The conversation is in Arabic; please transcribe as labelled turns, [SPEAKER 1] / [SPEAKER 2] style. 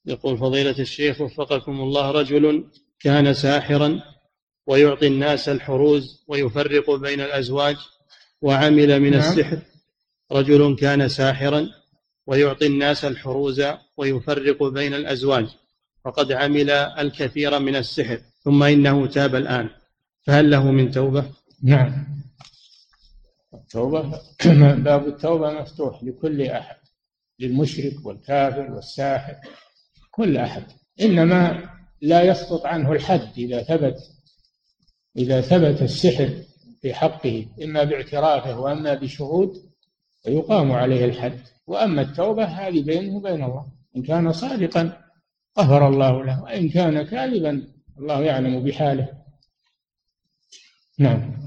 [SPEAKER 1] يقول فضيلة الشيخ وفقكم الله، رجل كان ساحرا ويعطي الناس الحروز ويفرق بين الأزواج وعمل من السحر. رجل كان ساحرا ويعطي الناس الحروز ويفرق بين الأزواج وقد عمل الكثير من السحر، ثم إنه تاب الآن، فهل له من توبة؟
[SPEAKER 2] نعم، التوبة باب التوبة مفتوح لكل أحد، للمشرك والكافر والساحر، كل أحد، إنما لا يسقط عنه الحد إذا ثبت السحر في حقه، إما باعترافه وأما بشهود، فيقام عليه الحد. وأما التوبة هذه بينه وبين الله، إن كان صادقا غفر الله له، وإن كان كاذبا الله يعلم بحاله. نعم.